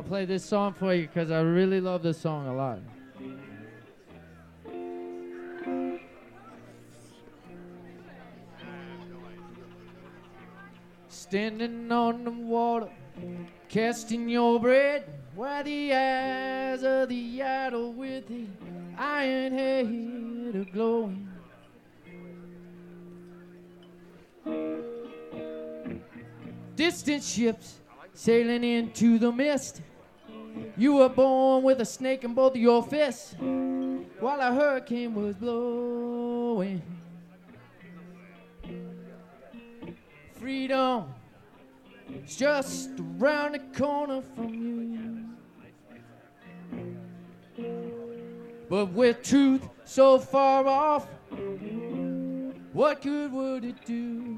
play this song for you because I really love this song a lot. Standing on the water, casting your bread, where the eyes of the idol with the iron head are glowing. Distant ships sailing into the mist. You were born with a snake in both of your fists while a hurricane was blowing. Freedom is just around the corner from you. But with truth so far off, what good would it do?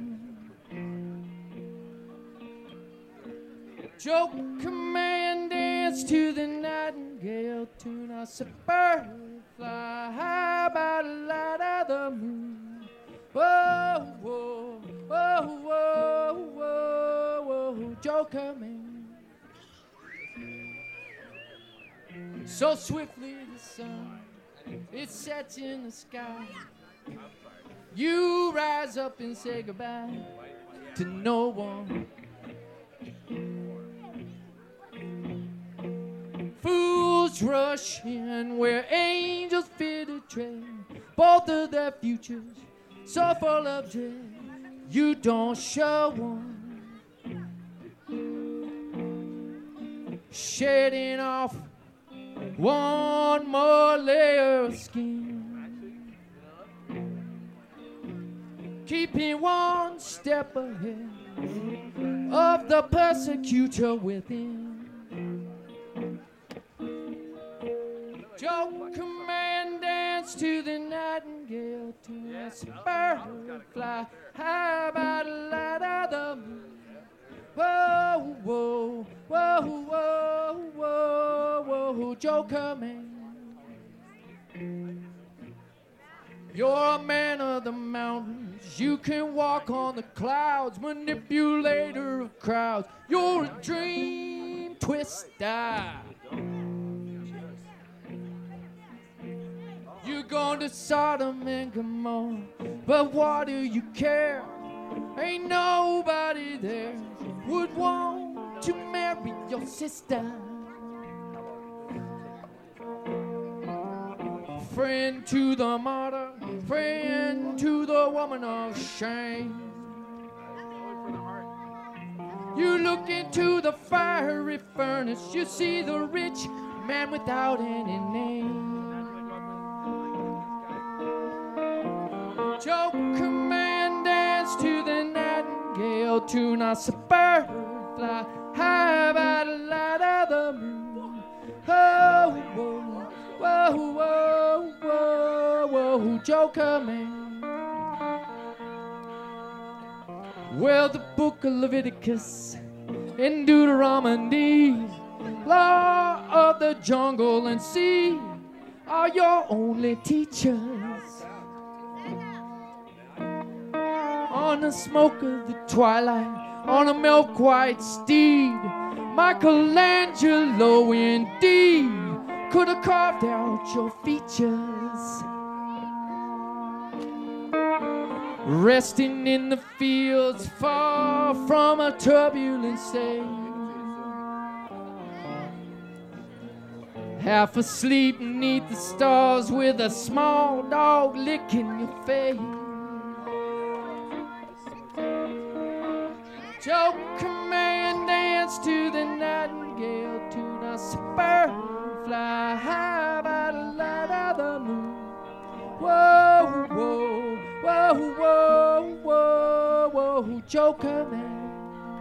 Joke command dance to the nightingale tune. I said, bird fly high by the light of the moon. Whoa, whoa, whoa, whoa, whoa, whoa, Joke command. So swiftly the sun, it sets in the sky. You rise up and say goodbye to no one. Fools rush in where angels fear to tread. Both of their futures so full of dread. You don't show one. Shedding off one more layer of skin. Keeping one step ahead of the persecutor within. Joke command dance to the nightingale tune. As a bird fly high by the light of the moon. Whoa, whoa, whoa, whoa, whoa, whoa, Joke command. You're a man of the mountains. You can walk on the clouds, manipulator of crowds. You're a dream twister. You're going to Sodom and Gomorrah, but what do you care? Ain't nobody there would want to marry your sister. Friend to the martyr, friend to the woman of shame. You look into the fiery furnace, you see the rich man without any name. Joke command dance to the nightingale tune. I said, bird fly high by the light of the moon. Oh, whoa, whoa, whoa, whoa, whoa, Joke command. Well, the book of Leviticus and Deuteronomy, law of the jungle and sea are your only teachers. On the smoke of the twilight, on a milk-white steed, Michelangelo indeed could have carved out your features. Resting in the fields far from a turbulent sea, half asleep beneath the stars with a small dog licking your face. Joke command dance to the nightingale tune. I said, bird fly high by the light of the moon. Whoa, whoa, whoa, whoa, whoa, whoa, Joke command.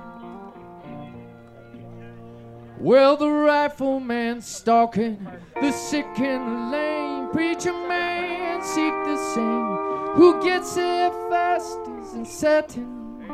Well, the rifleman stalking the sick and the lame, preacher man seek the same. Who gets there first isn't certain.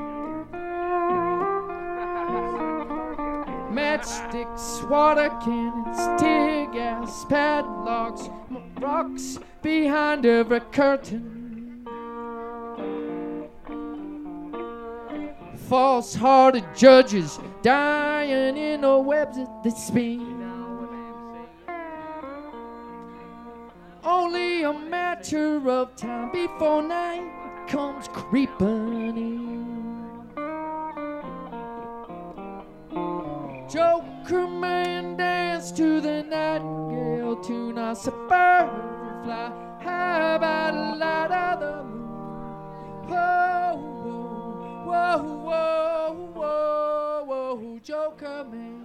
Matchsticks, water cannons, tear gas, padlocks, rocks behind every curtain. false-hearted judges dying in the webs that they spin. Only a matter of time before night comes creeping in. Joker man danced to the nightingale tune. I said, bird fly high by the light of the moon. Whoa, whoa, whoa, whoa, whoa, whoa, Joker man.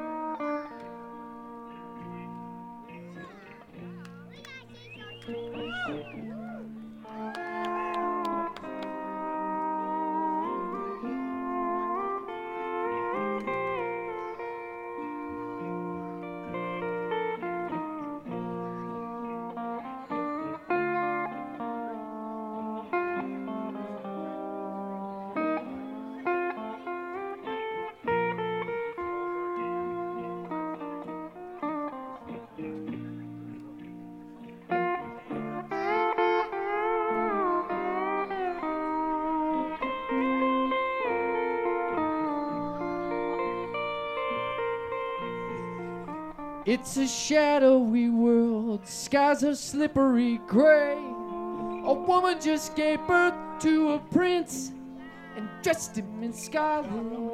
It's a shadowy world, skies are slippery gray. A woman just gave birth to a prince and dressed him in scarlet.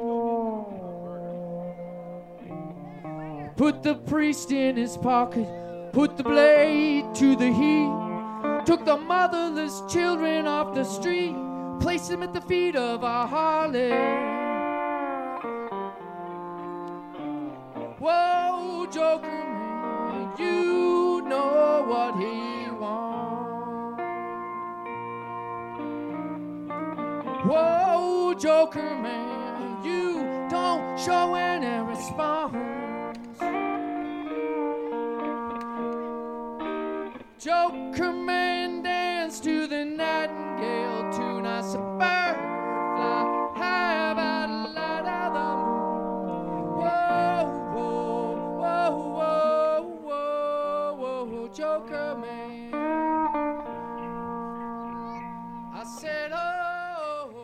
Put the priest in his pocket, put the blade to the heat, took the motherless children off the street, placed them at the feet of our harlot. Whoa, Joker man, you know what he wants. Whoa, Joker man, you don't show any response. Joker man danced to the nightingale tune. I said, bird fly high by the light of the moon. Whoa, whoa, whoa, whoa, whoa, whoa, Joker man. I said, oh,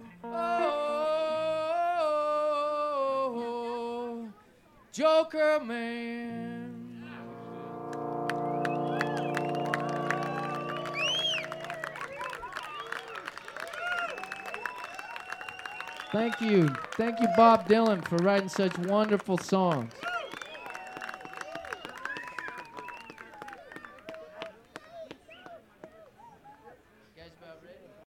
oh, Joker man. Thank you. Thank you, Bob Dylan, for writing such wonderful songs.